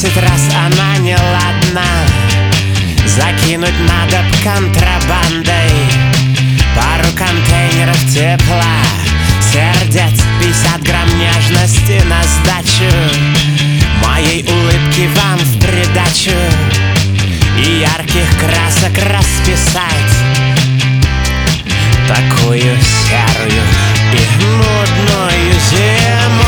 10 раз она неладна. Закинуть надо контрабандой пару контейнеров тепла, сердец, 50 грамм нежности на сдачу, моей улыбки вам в придачу и ярких красок расписать такую серую и нудную зиму.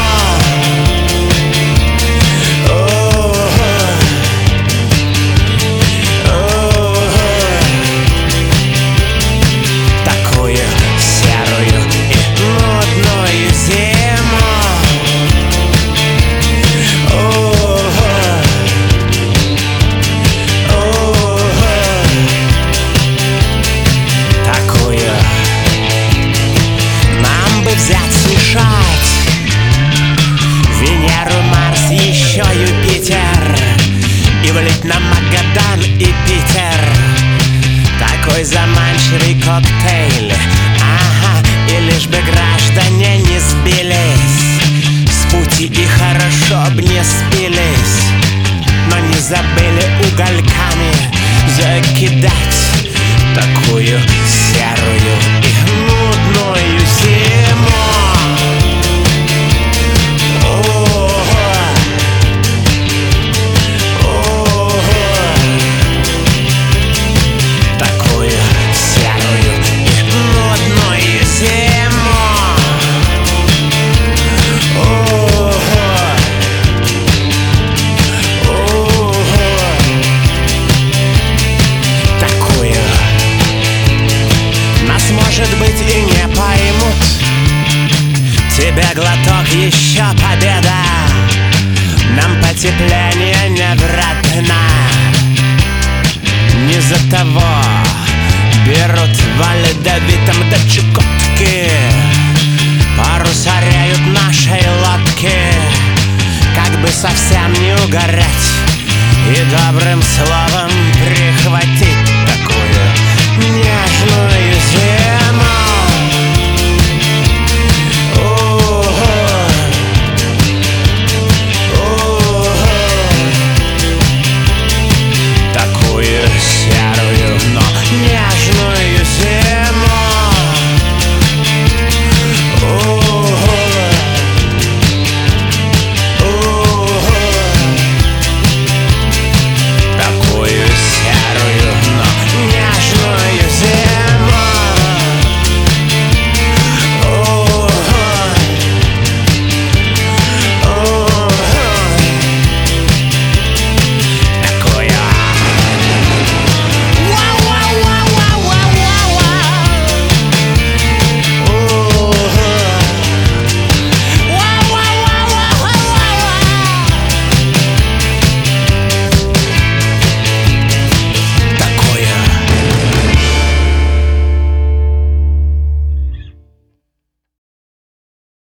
Взять, смешать Венеру, Марс, еще Юпитер и влить на Магадан и Питер такой заманчивый коктейль. Ага, и лишь бы граждане не сбились с пути и хорошо б не спились, но не забыли угольками закидать такую серую и нудную зиму. Такую серую и нудную зиму. Такую. Нас, может быть, и не поймут. Тебе глоток, еще победа. Нам потепление не вредно. Не за того берут в ледовитом до Чукотки, паруса реют нашей лодки, как бы совсем не угореть и добрым словом прихватить